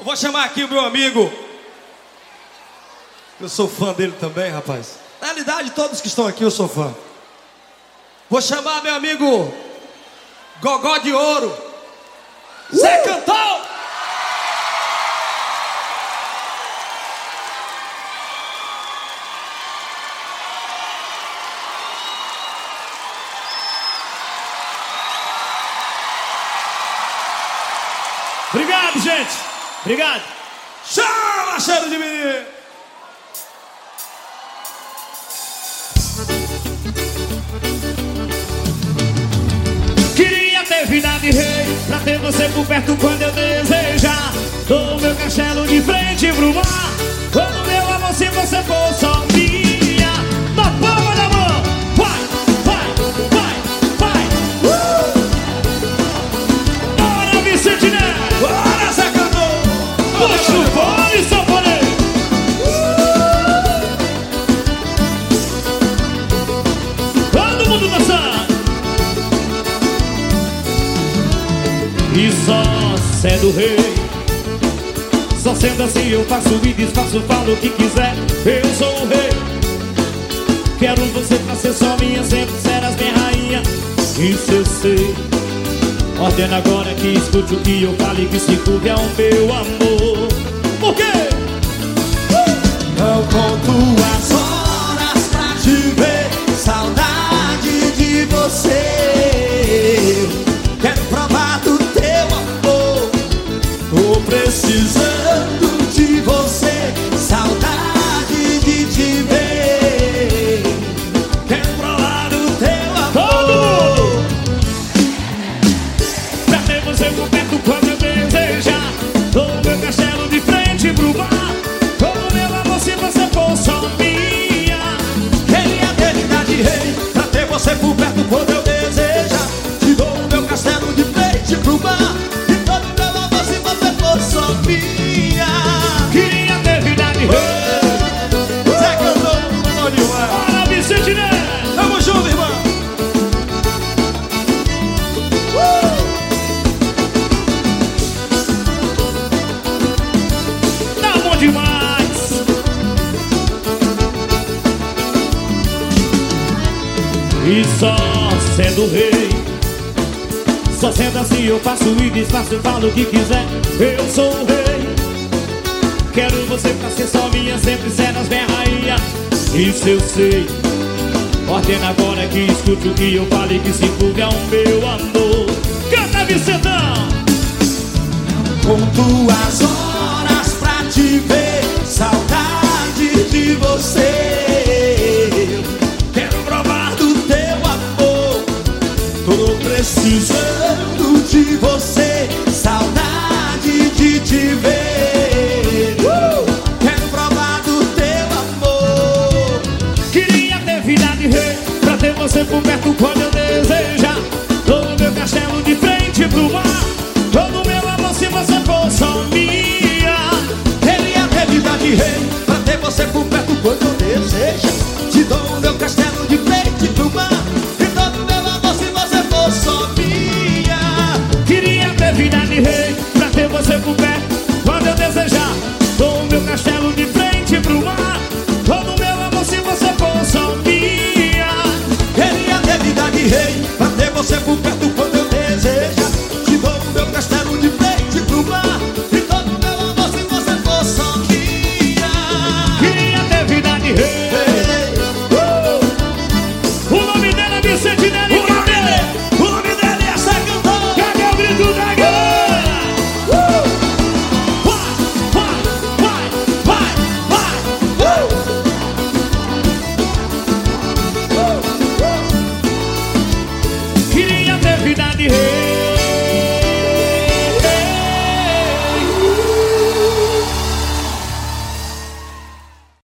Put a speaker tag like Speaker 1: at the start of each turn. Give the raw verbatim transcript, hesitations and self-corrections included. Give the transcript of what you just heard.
Speaker 1: Vou chamar aqui o meu amigo. Eu sou fã dele também, rapaz. Na realidade, todos que estão aqui eu sou fã. Vou chamar meu amigo Gogó de Ouro, uh! Zé Cantor.
Speaker 2: Obrigado, gente. Obrigado.
Speaker 1: Chama, cheiro de menino.
Speaker 2: Queria ter vida de rei, pra ter você por perto quando eu desejar. Dou meu castelo de frente pro mar. Quando meu amor, se você for só minha. Na palma da mão. Vai, vai, vai, vai. Uh! Bora, Vicente Neto.
Speaker 1: Bora, Zé Cantor.
Speaker 2: Puxa o fone, sanfoneiro. Todo mundo dançando. E só sendo rei, só sendo assim eu faço e desfaço, falo o que quiser. Eu sou o rei. Quero você pra ser só minha, sempre serás minha rainha. Isso eu sei. Ordena agora que escute o que eu falo e que se curve ao meu amor. Por quê?
Speaker 1: Não conto as horas pra te ver, saudade de você. Quero provar do teu amor. Tô precisando de você, saudade de te ver. Quero provar do teu amor.
Speaker 2: Pra ter você por perto quando eu desejar. Dou meu castelo de frente pro mar. Como meu amor, se você for só minha.
Speaker 1: Queria ter vida de rei, pra ter você por perto quando eu desejar. Te dou o meu castelo de frente pro mar. E todo meu amor, se você for só minha.
Speaker 2: Queria ter vida de rei.
Speaker 1: Zé Cantor, bom demais.
Speaker 2: Bora, Vicente Neto.
Speaker 1: Tamo junto, irmão.
Speaker 2: Tá bom demais. E só sendo rei, só sendo assim eu faço e desfaço, falo o que quiser. Eu sou o rei. Quero você pra ser só minha, sempre serás minha rainha. Isso eu sei. Ordena agora que escute o que eu falo e que se curve ao meu amor. Canta, Vicentão.
Speaker 1: Conto as horas pra te ver, saudade de você. Quero provar do teu amor. Tô precisando de você, saudade de te ver. Uh! Quero provar do teu amor.
Speaker 2: Queria ter vida de rei, pra ter você por perto quando eu desejar. Dou meu castelo de frente pro mar. Todo meu amor, se você for só minha.
Speaker 1: Queria ter vida de rei, pra ter você por perto quando eu desejar. Te dou o meu castelo de frente pro mar. E todo meu amor, se você for só minha.
Speaker 2: Queria ter vida de rei, pra ter você por perto quando eu desejar. Dou meu castelo de frente pro mar. Todo meu amor, se você for só minha.
Speaker 1: Queria ter vida de rei, pra ter você por perto quando eu desejar. Te dou o meu castelo de frente pro mar. E todo meu amor, se você for só minha.
Speaker 2: Queria ter vida de rei. O nome dela é Vicente Neto.
Speaker 1: O nome dele, o nome dele é Zé Cantor.
Speaker 2: Cadê o grito da galera?
Speaker 1: Vai, vai, vai, vai, vai.
Speaker 2: Queria ter vida de rei.